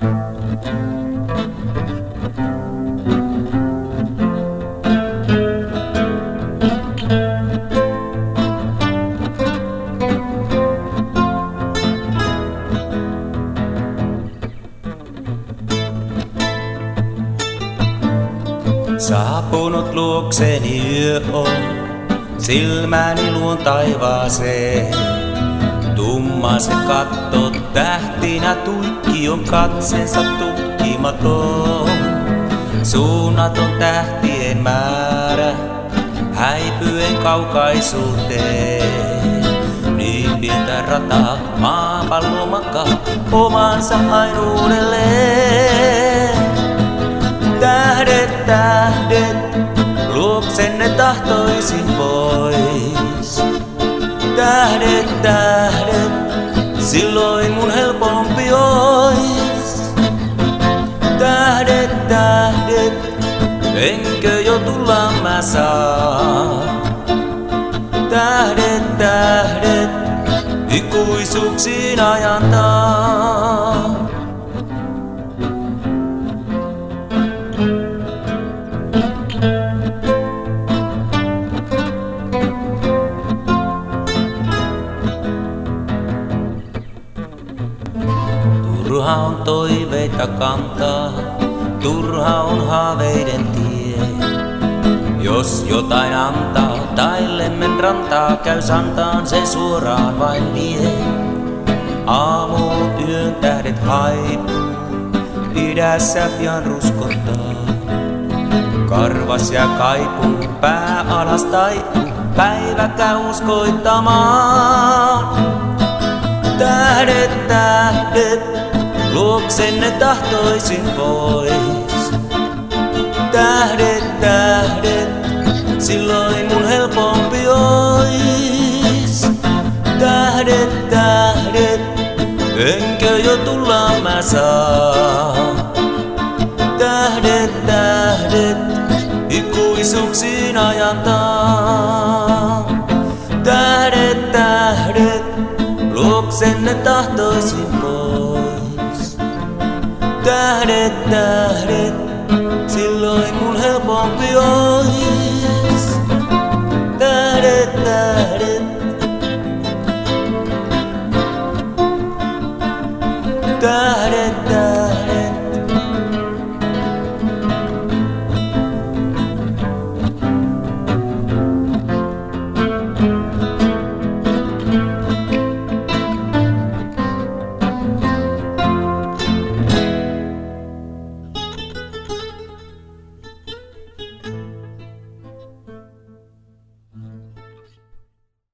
Saapunut luokseni yö on, silmäni luon taivaaseen. Tumma se katto tähtinä tuikki on katsensa tutkimaton. Suunnaton tähtien määrä häipyen kaukaisuuteen. Niin pientä rataa maapallo makaa omansa ainuudelleen. Tähdet, tähdet, luoksenne tahtoisin pois. Tähdet, tähdet, silloin mun helpompi ois. Tähdet, tähdet, enkö jo tulla mä saa. Tähdet, tähdet, ikuisuuksiin ajantaa. Turha on toiveita kantaa, turha on haaveiden tie. Jos jotain antaa tai lemmen rantaa, käy santaan se suoraan vain vie. Aamuun yön tähdet haipuu, idässä pian ruskottaa. Karvas ja kaipuu, pää alas taipuu, päiväkä uskoittamaan. Tähdet, tähdet, luoksenne tahtoisin pois. Tähdet, tähdet, silloin mun helpompi ois. Tähdet, tähdet, enkö jo tulla mä saa. Tähdet, tähdet, ikuisuuksiin ajantaa. Tähdet, tähdet, luoksenne tahtoisin pois. Tähdet, tähdet, silloin mun helpompi ois. Tähdet, tähdet, tähdet.